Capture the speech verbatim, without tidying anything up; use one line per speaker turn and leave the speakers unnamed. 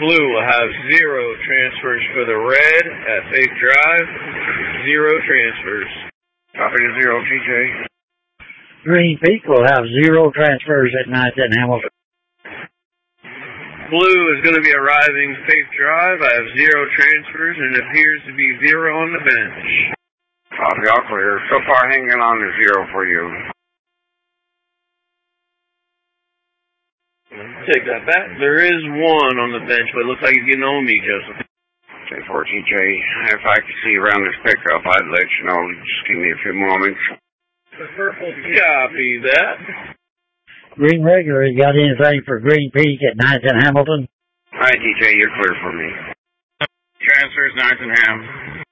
Blue will have zero transfers for the red at Faith Drive. Zero transfers.
Copy to zero, T J.
Green Peak will have zero transfers at ninth and Hamilton.
Blue is going to be arriving Faith Drive. I have zero transfers and it appears to be zero on the bench.
Copy, all clear. So far hanging on to zero for you.
Take that back. There is one on the bench, but it looks like he's getting on me, Joseph.
ten four, T J. If I could see you around this pickup, I'd let you know. Just give me a few moments.
Copy that.
Green Regular, you got anything for Green Peak at ninth and Hamilton?
All right, T J, you're clear for me.
Transfers ninth and Ham.